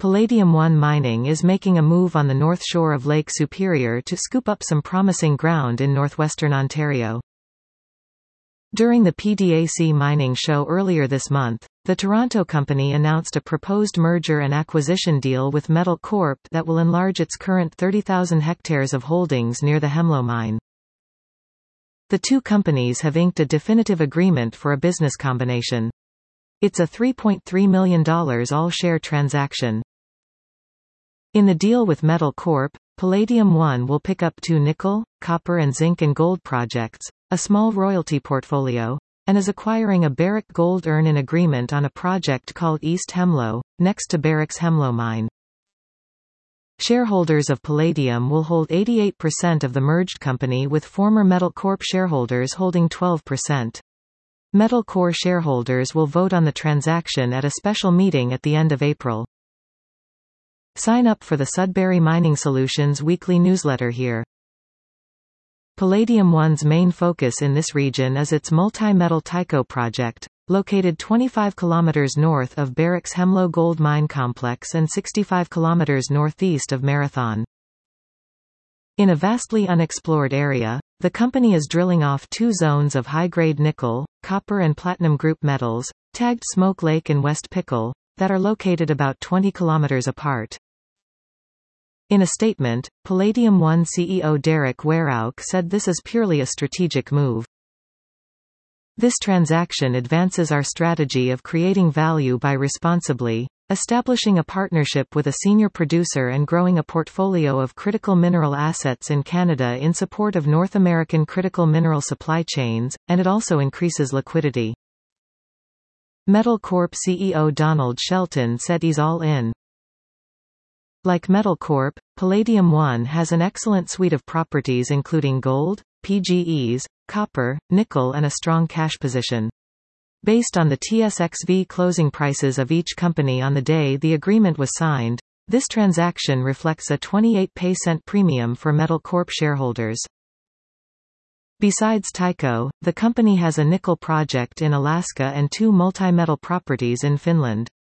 Palladium One Mining is making a move on the north shore of Lake Superior to scoop up some promising ground in northwestern Ontario. During the PDAC mining show earlier this month, the Toronto company announced a proposed merger and acquisition deal with Metal Corp that will enlarge its current 30,000 hectares of holdings near the Hemlo mine. The two companies have inked a definitive agreement for a business combination. It's a $3.3 million all-share transaction. In the deal with Metal Corp, Palladium One will pick up 2 nickel, copper and zinc and gold projects, a small royalty portfolio, and is acquiring a Barrick Gold earn-in agreement on a project called East Hemlo, next to Barrick's Hemlo mine. Shareholders of Palladium will hold 88% of the merged company, with former Metal Corp shareholders holding 12%. Metal Corp shareholders will vote on the transaction at a special meeting at the end of April. Sign up for the Sudbury Mining Solutions weekly newsletter here. Palladium One's main focus in this region is its multi-metal Tycho project, located 25 km north of Barrick's Hemlo Gold Mine Complex and 65 km northeast of Marathon. In a vastly unexplored area, the company is drilling off 2 zones of high-grade nickel, copper and platinum group metals, tagged Smoke Lake and West Pickle, that are located about 20 km apart. In a statement, Palladium One CEO Derek Werauk said this is purely a strategic move. This transaction advances our strategy of creating value by responsibly establishing a partnership with a senior producer and growing a portfolio of critical mineral assets in Canada in support of North American critical mineral supply chains, and it also increases liquidity. Metal Corp CEO Donald Shelton said he's all in. Like Metal Corp, Palladium One has an excellent suite of properties including gold, PGEs, copper, nickel and a strong cash position. Based on the TSXV closing prices of each company on the day the agreement was signed, this transaction reflects a 28% premium for Metal Corp shareholders. Besides Tycho, the company has a nickel project in Alaska and 2 multi-metal properties in Finland.